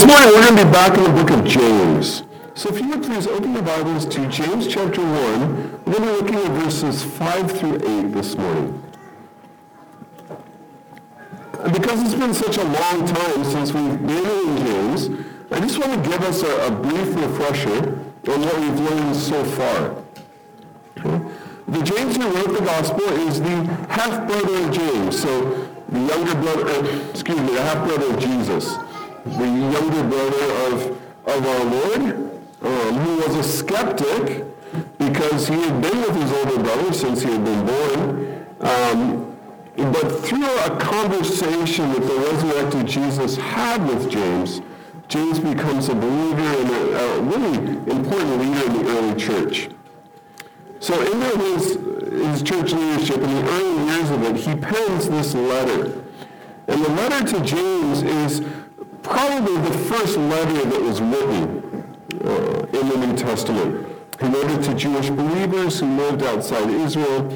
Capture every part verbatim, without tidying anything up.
This morning we're going to be back in the book of James. So if you would please open your Bibles to James chapter one. We're going to be looking at verses five through eight this morning. And because it's been such a long time since we've been in James, I just want to give us a, a brief refresher on what we've learned so far. Okay? The James who wrote the gospel is the half-brother of James, so the younger brother, uh, excuse me, the half-brother of Jesus, the younger brother of, of our Lord, um, who was a skeptic because he had been with his older brother since he had been born. Um, but through a conversation that the resurrected Jesus had with James, James becomes a believer and a, a really important leader in the early church. So in his, his church leadership, in the early years of it, he pens this letter. And the letter to James is probably the first letter that was written uh, in the New Testament. He wrote it to Jewish believers who lived outside Israel.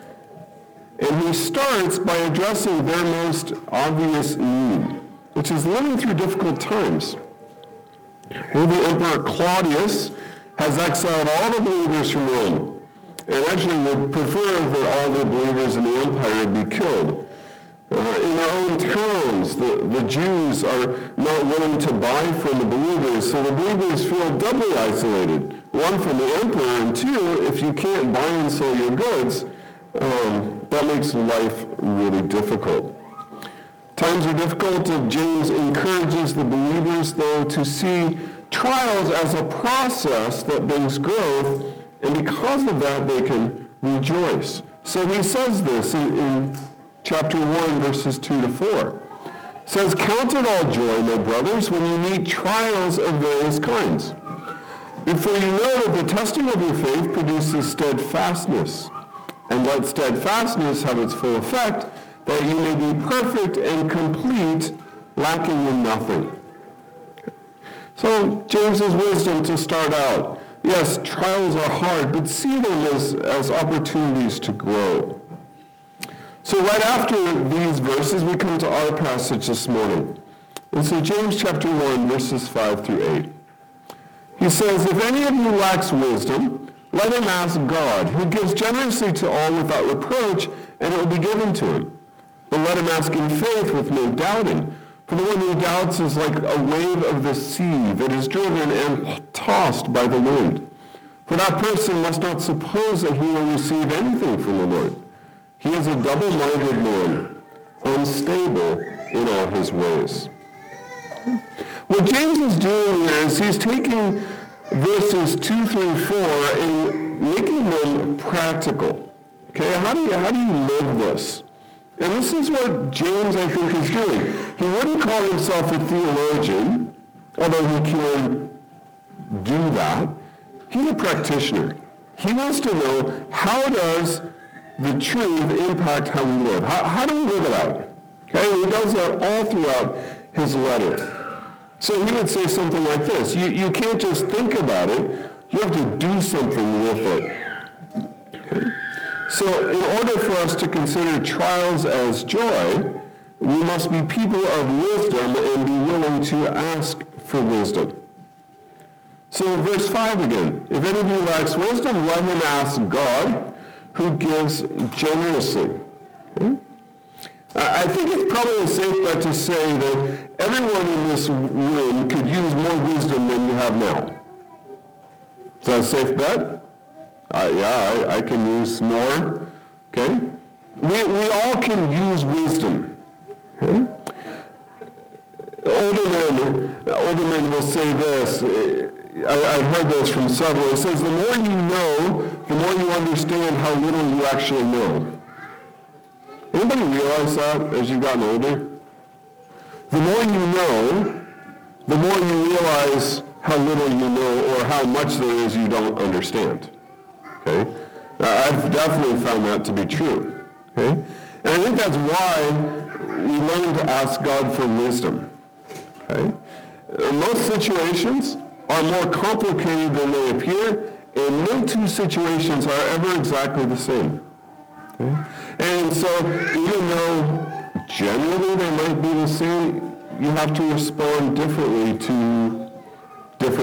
And he starts by addressing their most obvious need, which is living through difficult times. Here the Emperor Claudius has exiled all the believers from Rome, and actually would prefer that all the believers in the empire be killed. Uh, in their own towns, the, the Jews are not willing to buy from the believers, so the believers feel doubly isolated. One, from the emperor, and two, if you can't buy and sell your goods, um, that makes life really difficult. Times are difficult. James encourages the believers, though, to see trials as a process that brings growth, and because of that, they can rejoice. So he says this in, in chapter one, verses two to four. It says, "Count it all joy, my brothers, when you meet trials of various kinds. For you know that the testing of your faith produces steadfastness. And let steadfastness have its full effect, that you may be perfect and complete, lacking in nothing." So James's wisdom to start out. Yes, trials are hard, but see them as, as opportunities to grow. So right after these verses, we come to our passage this morning. And so James chapter one, verses five through eight. He says, "If any of you lacks wisdom, let him ask God, who gives generously to all without reproach, and it will be given to him. But let him ask in faith with no doubting. For the one who doubts is like a wave of the sea that is driven and tossed by the wind. For that person must not suppose that he will receive anything from the Lord. He is a double-minded man, unstable in all his ways." What James is doing here is he's taking verses two through four and making them practical. Okay, how do you, how do you live this? And this is what James, I think, is doing. He wouldn't call himself a theologian, although he can do that. He's a practitioner. He wants to know, how does the truth impact how we live? How, how do we live it out? Okay, and he does that all throughout his letter. So he would say something like this: you, you can't just think about it, you have to do something with it. Okay? So in order for us to consider trials as joy, we must be people of wisdom and be willing to ask for wisdom. So verse five again, "If any of you lacks wisdom, let him ask God, who gives generously." Okay? I think it's probably a safe bet to say that everyone in this room could use more wisdom than you have now. Is that a safe bet? Uh, yeah, I, I can use more. Okay? We, we all can use wisdom. Okay? Older men, older men will say this. I, I've heard this from several. It says, the more you know, the more you understand how little you actually know. Anybody realize that as you've gotten older? The more you know, the more you realize how little you know or how much there is you don't understand. Okay? I've definitely found that to be true. Okay? And I think that's why we learn to ask God for wisdom. Okay? Most situations are more complicated than they appear, and no two situations are ever exactly the same. Okay? And so, even though generally they might be the same, you have to respond differently to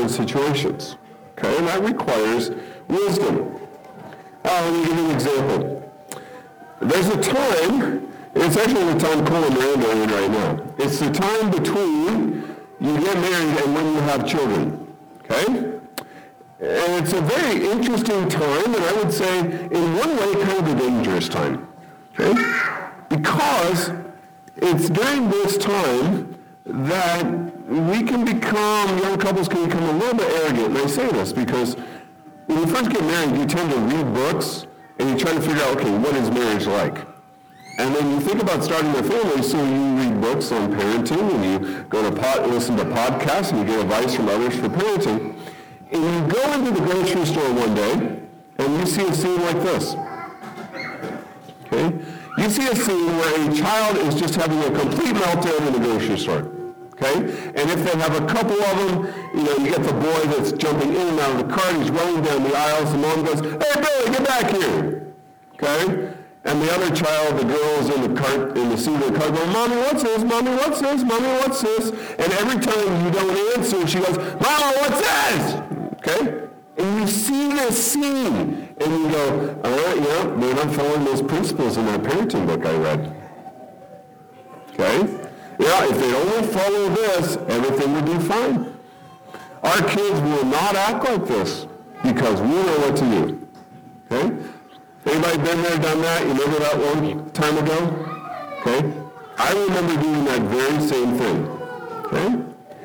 certain situations. Okay, and that requires wisdom. Uh, let me give you an example. There's a time, it's actually the time Cole and Miranda are in right now. It's the time between you get married and when you have children. Okay? And it's a very interesting time, and I would say, in one way, kind of a dangerous time. Okay? Because it's during this time that we can become, young couples can become a little bit arrogant. And I say this because when you first get married, you tend to read books, and you try to figure out, okay, what is marriage like? And then you think about starting a family, so you read books on parenting, and you go to pod, listen to podcasts, and you get advice from others for parenting. And you go into the grocery store one day, and you see a scene like this. Okay? You see a scene where a child is just having a complete meltdown in the grocery store. Okay? And if they have a couple of them, you know, you get the boy that's jumping in and out of the cart, he's running down the aisles, the mom goes, "Hey, Billy, get back here." Okay? And the other child, the girl is in the cart, in the seat of the cart going, "Mommy, what's this? Mommy, what's this? Mommy, what's this?" And every time you don't answer, she goes, "Mama, what's this?" Okay? And you see this scene, and you go, all right, yeah, they're not following those principles in that parenting book I read. Okay? Yeah, if they only follow this, everything would be fine. Our kids will not act like this because we know what to do. Okay? Anybody been there, done that? You remember that one time ago? Okay? I remember doing that very same thing. Okay?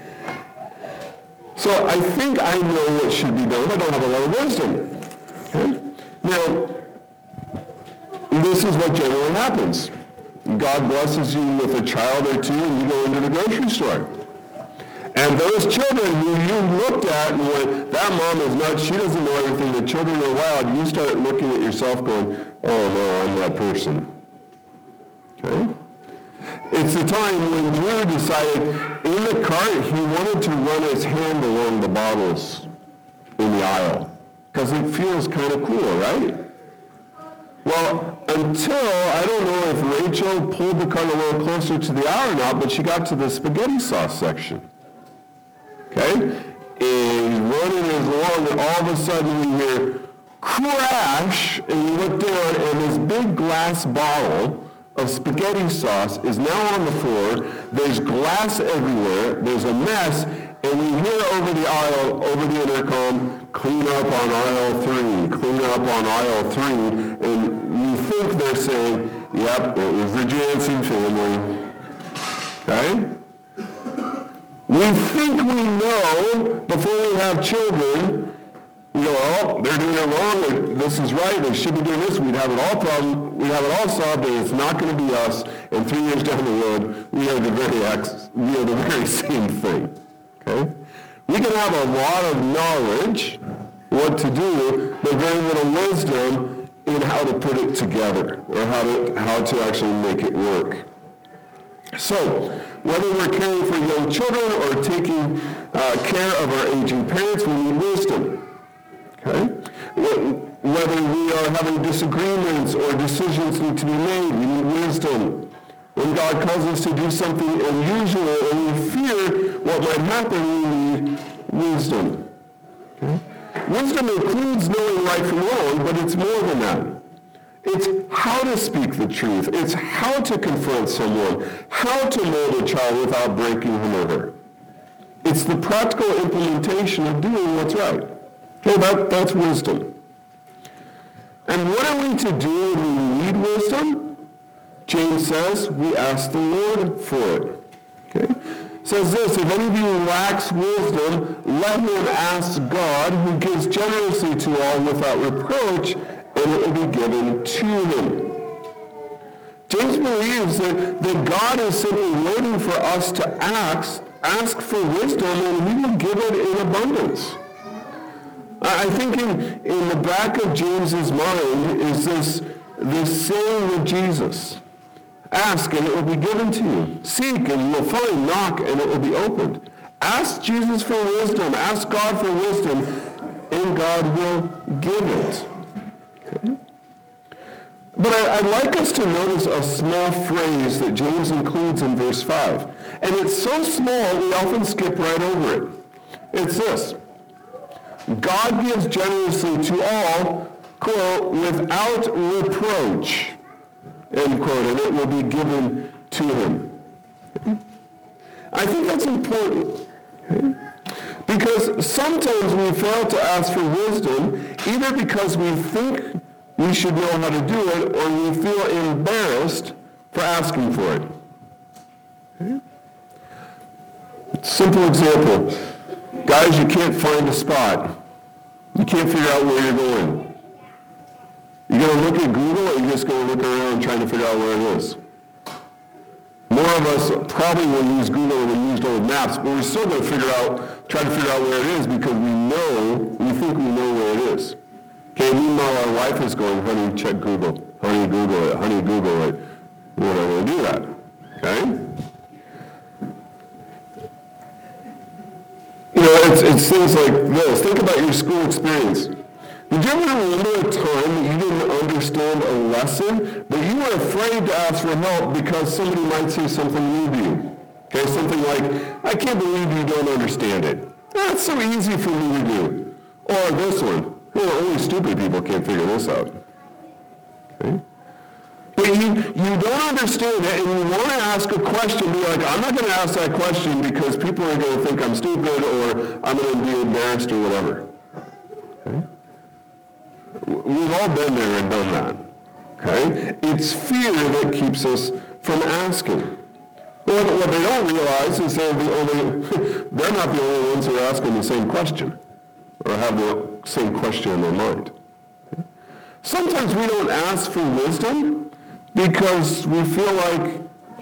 So I think I know what should be done. I don't have a lot of wisdom. Okay? Now, this is what generally happens. God blesses you with a child or two, and you go into the grocery store. And those children who you looked at and went, that mom is nuts, she doesn't know everything, the children are wild, you start looking at yourself going, oh no, I'm that person. Okay? It's the time when Drew decided in the cart he wanted to run his hand along the bottles in the aisle. Because it feels kind of cool, right? Well, until, I don't know if Rachel pulled the cart a little closer to the aisle or not, but she got to the spaghetti sauce section. Okay? And he's running as long, and all of a sudden you hear crash, and you look down, and this big glass bottle of spaghetti sauce is now on the floor. There's glass everywhere. There's a mess, and you hear over the aisle, over the intercom, clean up on aisle three, clean up on aisle three, and you think they're saying, yep, it was the Jansen family. Okay? We think we know before we have children. We go, oh, they're doing it wrong. This is right. They should be doing this. We'd have it all problem. We'd have it all solved, and it's not going to be us. And three years down the road, we are the very ex- we are the very same thing. Okay? We can have a lot of knowledge, what to do, but very little wisdom in how to put it together or how to how to actually make it work. So, whether we're caring for young children or taking uh, care of our aging parents, we need wisdom. Okay? Whether we are having disagreements or decisions need to be made, we need wisdom. When God calls us to do something unusual and we fear what might happen, we need wisdom. Okay? Wisdom includes knowing right from wrong, but it's more than that. It's how to speak the truth. It's how to confront someone, how to mold a child without breaking him or her. It's the practical implementation of doing what's right. Okay, that, that's wisdom. And what are we to do when we need wisdom? James says we ask the Lord for it. Okay? It says this, if any of you lacks wisdom, let him ask God, who gives generously to all without reproach, and it will be given to him. James believes that, that God is simply waiting for us to ask, ask for wisdom, and he will give it in abundance. I think in, in the back of James's mind is this, this saying of Jesus. Ask and it will be given to you. Seek and you will find. Knock and it will be opened. Ask Jesus for wisdom. Ask God for wisdom and God will give it. Okay? But I, I'd like us to notice a small phrase that James includes in verse five. And it's so small we often skip right over it. It's this. God gives generously to all, quote, without reproach, end quote, and it will be given to him. Okay? I think that's important. Okay? Because sometimes we fail to ask for wisdom, either because we think we should know how to do it, or we feel embarrassed for asking for it. Okay? Simple example. Guys, you can't find a spot. You can't figure out where you're going. You're going to look at Google, or you're just going to look around trying to figure out where it is? More of us probably will use Google or will use old maps, but we're still going to figure out, try to figure out where it is because we know, we think we know where it is. Okay, meanwhile our wife is going, honey, check Google. Honey, Google it. Honey, Google it. We're not going to do that. Okay? You know, it's, it's things like this. Think about your school experience. Did you ever remember a time that you didn't understand a lesson, but you were afraid to ask for help because somebody might say something rude to you? Okay, something like, I can't believe you don't understand it. That's so easy for me to do. Or this one, oh, only stupid people can't figure this out. Okay? But you, you don't understand it, and you want to ask a question, be like, I'm not going to ask that question because people are going to think I'm stupid, or I'm going to be embarrassed, or whatever. Okay? We've all been there and done that. Okay? It's fear that keeps us from asking. Well, what they don't realize is they're the only, they're not the only ones who are asking the same question, or have the same question in their mind. Okay? Sometimes we don't ask for wisdom because we feel like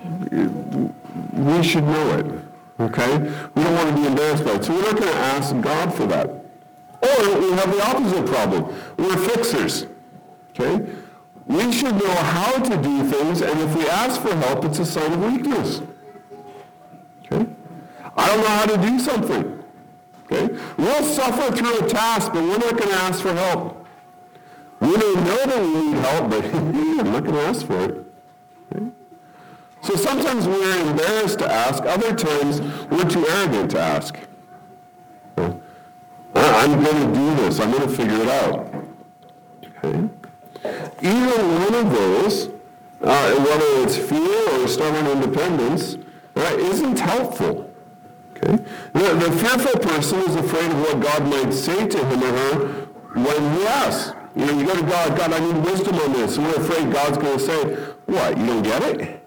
we should know it, okay? We don't want to be embarrassed by it, so we're not going to ask God for that. Or we have the opposite problem. We're fixers, okay? We should know how to do things, and if we ask for help, it's a sign of weakness, okay? I don't know how to do something, okay? We'll suffer through a task, but we're not going to ask for help. We don't know that we need help, but I'm not going to ask for it. Okay? So sometimes we're embarrassed to ask. Other times, we're too arrogant to ask. Okay? I'm going to do this. I'm going to figure it out. Okay? Either one of those, uh, whether it's fear or stubborn independence, uh, isn't helpful. Okay? The, the fearful person is afraid of what God might say to him or her when he asks. You know, you go to God, God, I need wisdom on this. And we're afraid God's going to say, what, you don't get it?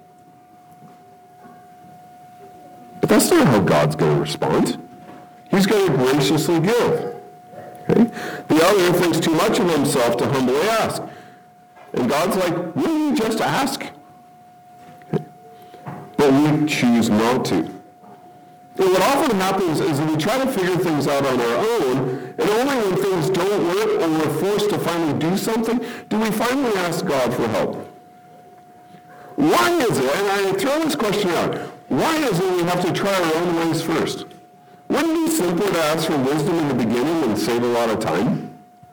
But that's not how God's going to respond. He's going to graciously give. Okay? The other thinks too much of himself to humbly ask. And God's like, will you just ask? Okay? But we choose not to. And what often happens is that we try to figure things out on our own, and only when things don't work or we're forced to finally do something, do we finally ask God for help. Why is it, and I throw this question out, why is it we have to try our own ways first? Wouldn't it be simpler to ask for wisdom in the beginning and save a lot of time?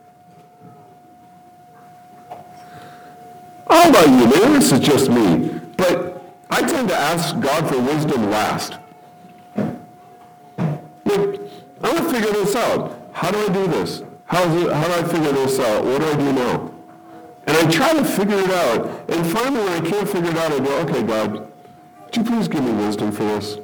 I don't know about you, maybe this is just me, but I tend to ask God for wisdom last. Look, I want to figure this out. How do I do this? How, is it, how do I figure this out? What do I do now? And I try to figure it out. And finally, when I can't figure it out, I go, okay, God, would you please give me wisdom for this?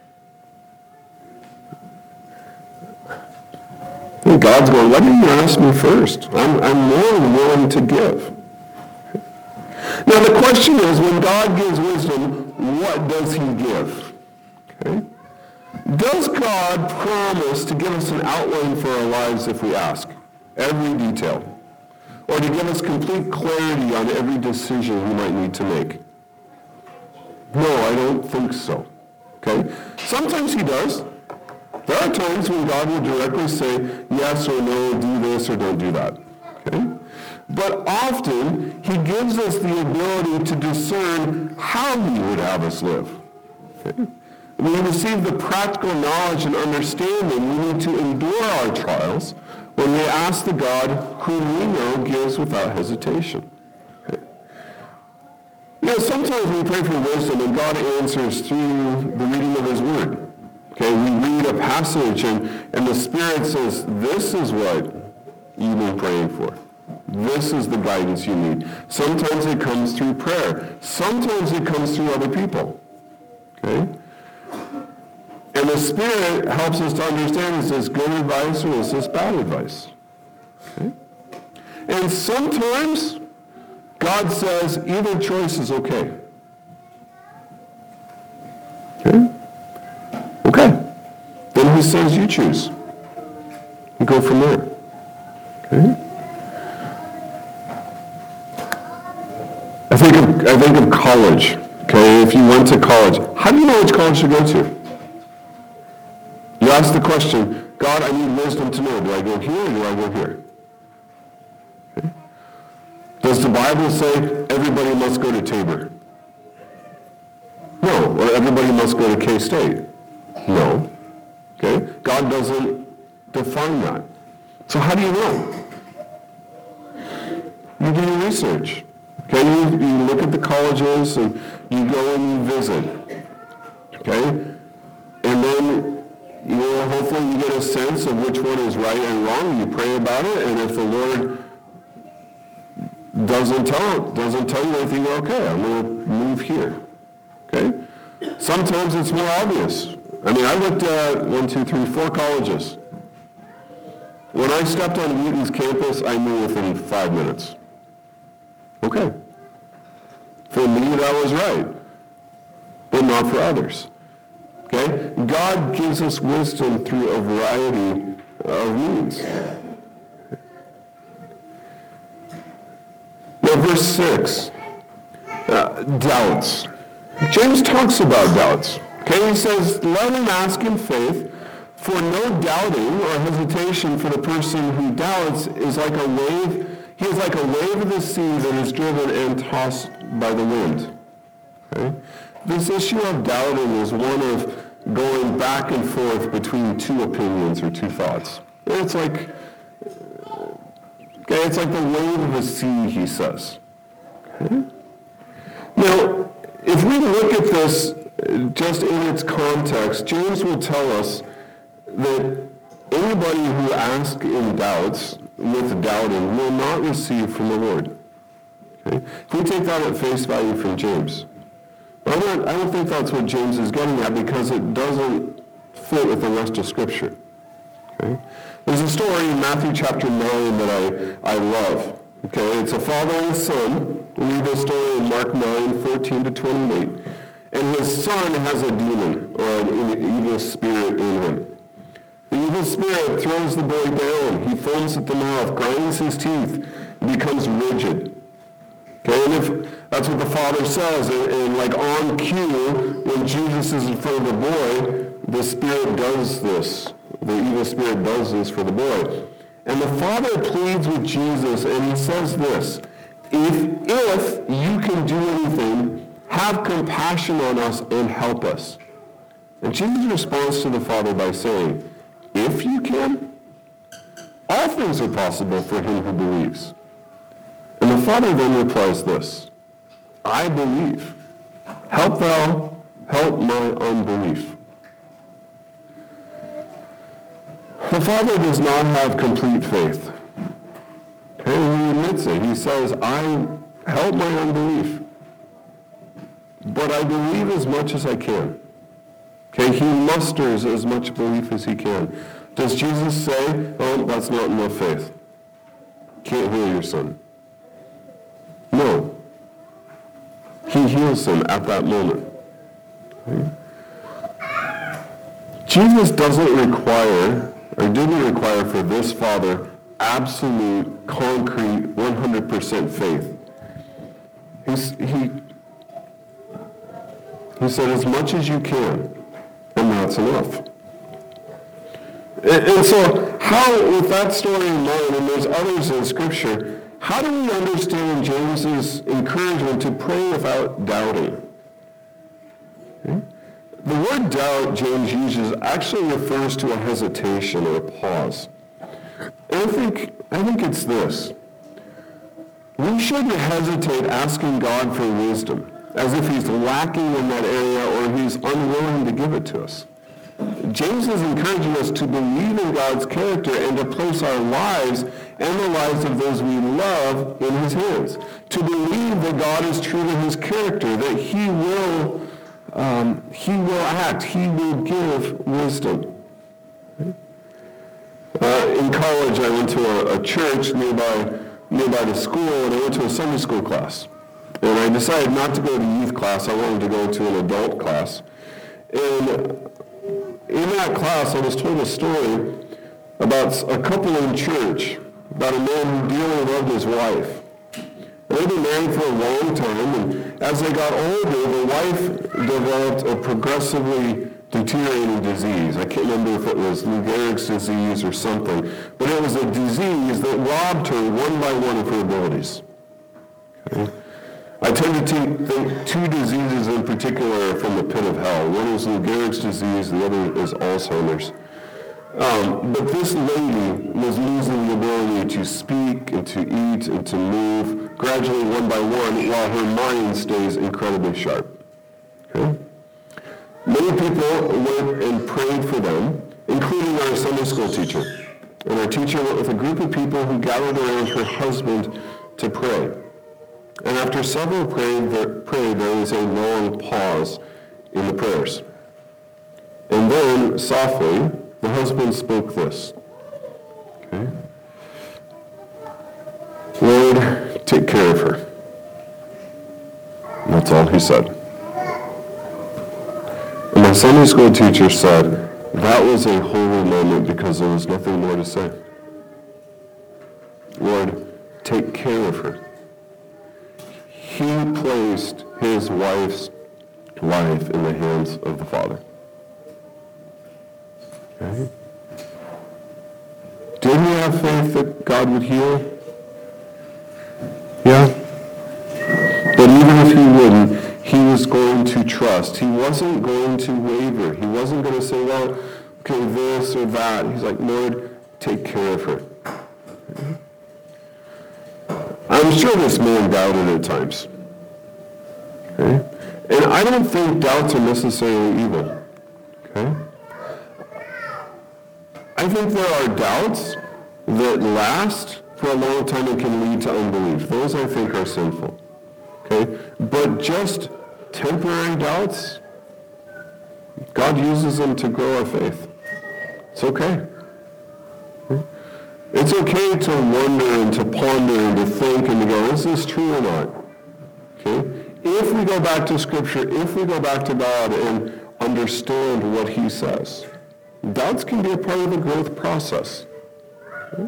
And God's going, why didn't you ask me first? I'm, I'm more than willing to give. Now, the question is, when God gives wisdom, what does he give? Okay? Does God promise to give us an outline for our lives if we ask? Every detail. Or to give us complete clarity on every decision we might need to make? No, I don't think so. Okay? Sometimes he does. There are times when God will directly say, yes or no, do this or don't do that. Okay? But often, he gives us the ability to discern how he would have us live. Okay? When we receive the practical knowledge and understanding, we need to endure our trials when we ask the God whom we know gives without hesitation. Okay? You know, sometimes we pray for wisdom and God answers through the reading of his word. Okay, we read a passage and, and the Spirit says, this is what you've been praying for. This is the guidance you need. Sometimes it comes through prayer. Sometimes it comes through other people. Okay? And the Spirit helps us to understand, is this good advice or is this bad advice? Okay? And sometimes God says either choice is okay. Okay? Okay. Then he says you choose. And go from there. Okay? I think of, I think of college. Okay, if you went to college, how do you know which college to go to? You ask the question, God, I need wisdom to know. Do I go here or do I go here? Okay. Does the Bible say everybody must go to Tabor? No. Or everybody must go to K-State? No. Okay? God doesn't define that. So how do you know? You do your research. Okay? You, you look at the colleges and you go and you visit. Okay? And then you know, hopefully you get a sense of which one is right and wrong. You pray about it, and if the Lord doesn't tell doesn't tell you anything, okay, I'm going to move here. Okay? Sometimes it's more obvious. I mean, I looked at one, two, three, four colleges. When I stepped on Wheaton's campus, I knew within five minutes. Okay. For me, that was right, but not for others. Okay? God gives us wisdom through a variety of means. Now, verse six, uh, doubts. James talks about doubts. Okay, he says, let him ask in faith, for no doubting or hesitation for the person who doubts is like a wave, he is like a wave of the sea that is driven and tossed by the wind. Okay? This issue of doubting is one of going back and forth between two opinions or two thoughts. It's like, okay, it's like the wave of the sea, he says. Okay? Now, if we look at this just in its context, James will tell us that anybody who asks in doubts with doubting will not receive from the Lord. Okay? If we take that at face value from James, I don't, I don't think that's what James is getting at because it doesn't fit with the rest of Scripture. Okay? There's a story in Matthew chapter nine that I, I love. Okay? It's a father and a son. We read this story in Mark nine, fourteen to twenty-eight. And his son has a demon or an evil spirit in him. The evil spirit throws the boy down. He foams at the mouth, grinds his teeth, and becomes rigid. Okay, and if that's what the father says, and, and like on cue, when Jesus is in front of the boy, the spirit does this. The evil spirit does this for the boy. And the father pleads with Jesus, and he says this, if, if you can do anything, have compassion on us and help us. And Jesus responds to the father by saying, if you can, all things are possible for him who believes. And the father then replies this, I believe. Help thou, help my unbelief. The father does not have complete faith. Okay, he admits it. He says, I help my unbelief. But I believe as much as I can. Okay, he musters as much belief as he can. Does Jesus say, oh, that's not enough faith? Can't heal your son. No. He heals him at that moment. Okay? Jesus doesn't require, or didn't require for this father, absolute, concrete, one hundred percent faith. He's, he, he said, as much as you can, and that's enough. And, and so, how, with that story in mind, and there's others in Scripture, how do we understand James's encouragement to pray without doubting? Okay? The word doubt James uses actually refers to a hesitation or a pause. And I think, I think it's this. We shouldn't hesitate asking God for wisdom, as if he's lacking in that area or he's unwilling to give it to us. James is encouraging us to believe in God's character and to place our lives and the lives of those we love in his hands. To believe that God is true to his character, that he will, um, he will act, he will give wisdom. Uh, in college, I went to a, a church nearby, nearby the school, and I went to a Sunday school class. And I decided not to go to youth class. I wanted to go to an adult class. And in that class, I was told a story about a couple in church, about a man who dearly loved his wife. And they'd been married for a long time, and as they got older, the wife developed a progressively deteriorating disease. I can't remember if it was Lou Gehrig's disease or something, but it was a disease that robbed her one by one of her abilities. Okay? I tend to think two diseases in particular are from the pit of hell. One is Lou Gehrig's disease, the other is Alzheimer's. Um, but this lady was losing the ability to speak and to eat and to move gradually one by one while her mind stays incredibly sharp. Okay? Many people went and prayed for them, including our Sunday school teacher. And our teacher went with a group of people who gathered around her husband to pray. And after several prayed, prayed, there was a long pause in the prayers. And then, softly, the husband spoke this. Okay? Lord, take care of her. And that's all he said. And my Sunday school teacher said, that was a holy moment because there was nothing more to say. Lord, take care of her. He placed his wife's life in the hands of the Father. Okay? Did he have faith that God would heal? Yeah. But even if he wouldn't, he was going to trust. He wasn't going to waver. He wasn't going to say, well, okay, this or that. He's like, Lord, take care of her. Okay? I'm sure this man doubted at times. Okay? And I don't think doubts are necessarily evil. Okay? I think there are doubts that last for a long time and can lead to unbelief. Those I think are sinful. Okay? But just temporary doubts, God uses them to grow our faith. It's okay. Okay? It's okay to wonder and to ponder and to think and to go, is this true or not? Okay? If we go back to Scripture, if we go back to God and understand what he says, doubts can be a part of the growth process. Okay?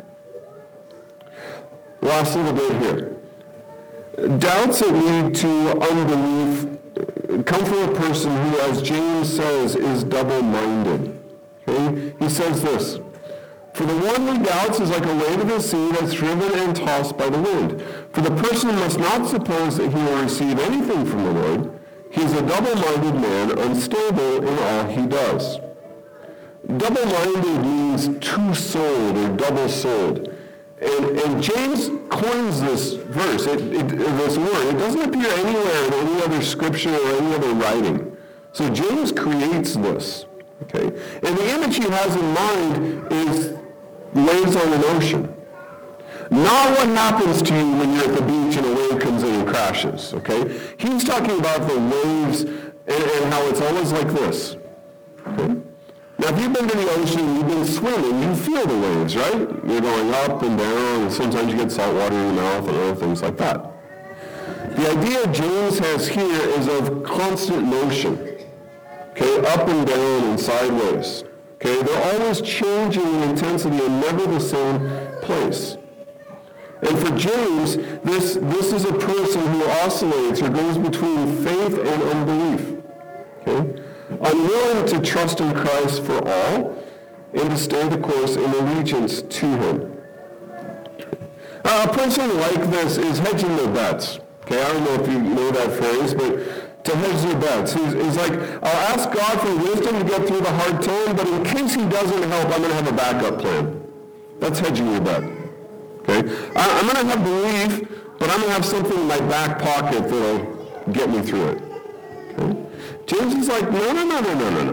Last little bit here. Doubts that lead to unbelief come from a person who, as James says, is double-minded. Okay? He says this, for the one who doubts is like a wave of the sea that's driven and tossed by the wind. For the person must not suppose that he will receive anything from the Lord. He is a double-minded man, unstable in all he does. Double-minded means two-souled or double-souled. And, and James coins this verse, it, it, this word. It doesn't appear anywhere in any other scripture or any other writing. So James creates this. Okay? And the image he has in mind is waves on an ocean. Not what happens to you when you're at the beach and a wave comes in and crashes. Okay? He's talking about the waves and, and how it's always like this. Okay? Now, if you've been to the ocean, you've been swimming, you feel the waves, right? You're going up and down, and sometimes you get salt water in your mouth and other things like that. The idea James has here is of constant motion, okay, up and down and sideways. Okay, they're always changing in intensity and never the same place. And for James, this, this is a person who oscillates or goes between faith and unbelief. Okay? Unwilling to trust in Christ for all and to stay the course in allegiance to him. Uh, a person like this is hedging their bets. Okay, I don't know if you know that phrase, but to hedge their bets. He's, he's like, I'll ask God for wisdom to get through the hard time, but in case he doesn't help, I'm going to have a backup plan. That's hedging your bet. Okay? I, I'm going to have belief, but I'm going to have something in my back pocket that'll get me through it. Okay? James is like, no, no, no, no, no, no, no.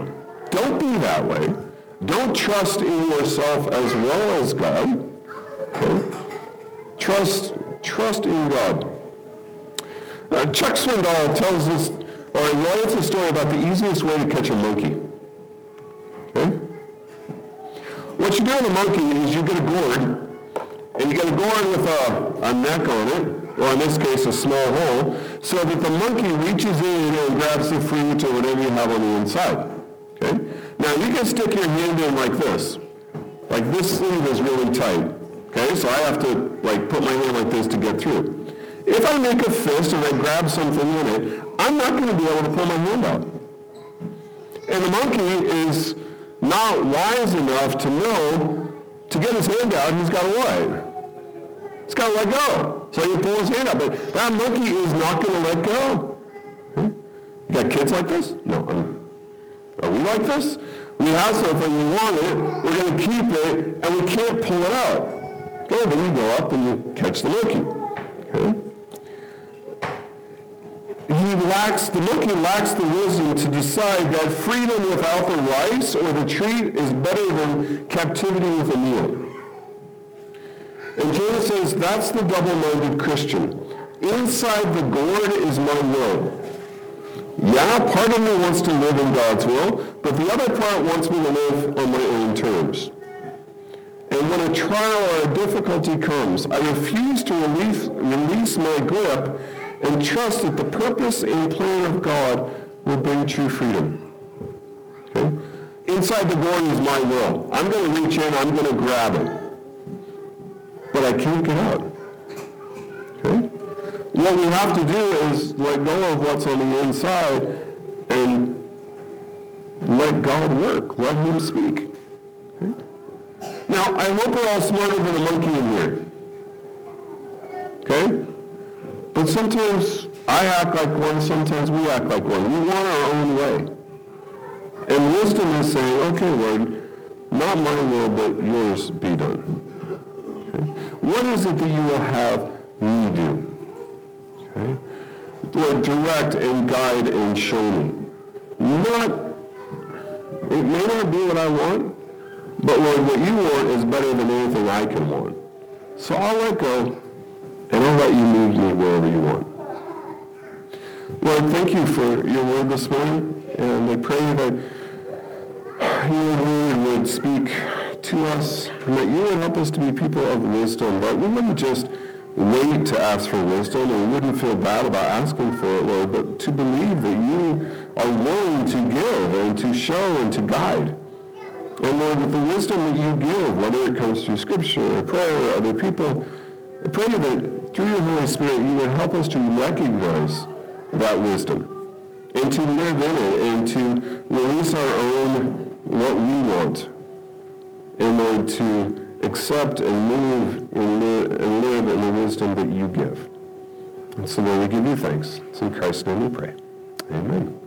Don't be that way. Don't trust in yourself as well as God. Okay? Trust, trust in God. Uh, Chuck Swindoll tells us, or he writes a story about the easiest way to catch a monkey. Okay? What you do with a monkey is you get a gourd, and you get a gourd with a, a neck on it, or in this case a small hole, so that the monkey reaches in and grabs the fruit or whatever you have on the inside. Okay? Now you can stick your hand in like this. Like this sleeve is really tight. Okay? So I have to like put my hand like this to get through. If I make a fist and I grab something in it, I'm not going to be able to pull my hand out. And the monkey is not wise enough to know to get his hand out, he's got to what? He's got to let go. So he pulls his hand out. But that monkey is not going to let go. Okay? You got kids like this? No. I'm, are we like this? We have something, we want it, we're going to keep it, and we can't pull it out. Okay, then you go up and you catch the monkey. Okay? He lacks, the monkey lacks the wisdom to decide that freedom without the rice or the treat is better than captivity with a meal. And James says that's the double-minded Christian. Inside the gourd is my will. Yeah, part of me wants to live in God's will, but the other part wants me to live on my own terms. And when a trial or a difficulty comes, I refuse to release, release my grip and trust that the purpose and plan of God will bring true freedom. Okay? Inside the gourd is my will. I'm going to reach in, I'm going to grab it. But I can't get out. Okay? What we have to do is let go of what's on the inside and let God work. Let him speak. Okay? Now, I hope we're all smarter than a monkey in here. Okay? But sometimes I act like one, sometimes we act like one. We want our own way. And wisdom is saying, okay, Lord, not my will, but yours be done. Okay? What is it that you will have me do? Okay? Lord, direct and guide and show me. Not, it may not be what I want, but Lord, what you want is better than anything I can want. So I'll let go, and I'll let you move me wherever you want. Lord, thank you for your word this morning, and I pray that your word would speak to us, and that you would help us to be people of wisdom, but we wouldn't just wait to ask for wisdom, and we wouldn't feel bad about asking for it, Lord, but to believe that you are willing to give and to show and to guide. And Lord, with the wisdom that you give, whether it comes through Scripture or prayer or other people, I pray that through your Holy Spirit you would help us to recognize that wisdom and to live in it and to release our own what we want, and Lord, to accept and move and live, and live in the wisdom that you give. And so Lord, we give you thanks. It's in Christ's name we pray. Amen.